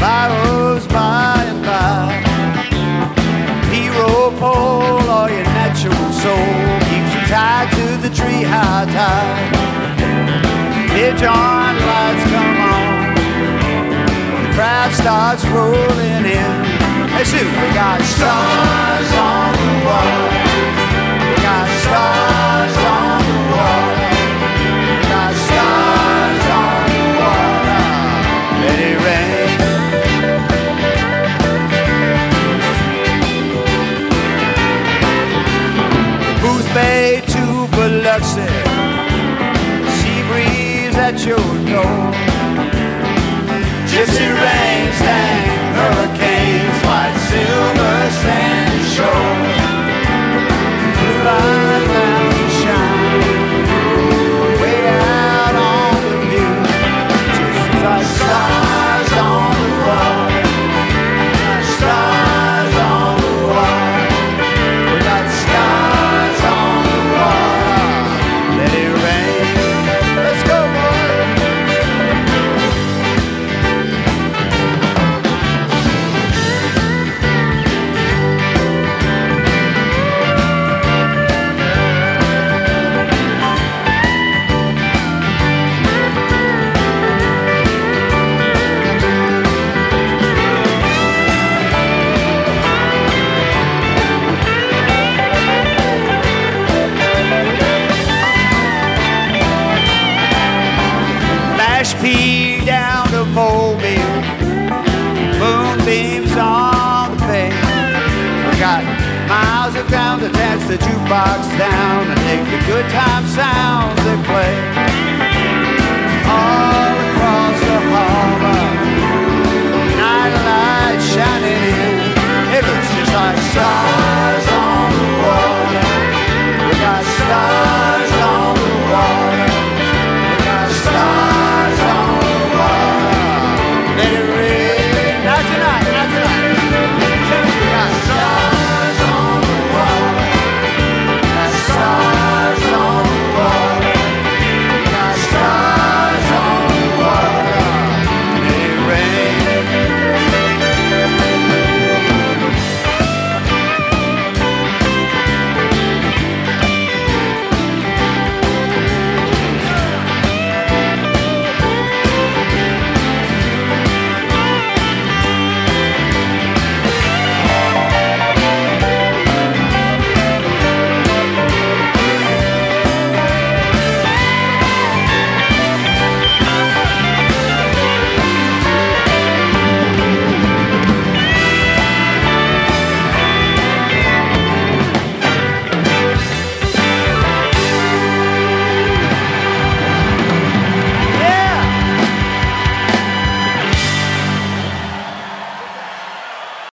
borrows by and by. Hero pole or your natural soul keeps you tied to the tree high tide. Mid-joint lights come on, the crowd starts rolling in. Hey, shoot, we got stars on the wall. We got stars on the wall. We got stars on the wall. Let it rain. Booth Bay to Biloxi, sea breeze at your door. Gypsy rains hang hurricanes, white silver sandy shores. Blue light mountains shine way out on the view, just like stars on the wall. Stars on the wall. We got stars on the wall. Let it rain. Let's go, Pea down to Mobile, moonbeams on the bay. We got miles of ground to dance the jukebox down and make the good time sounds they play.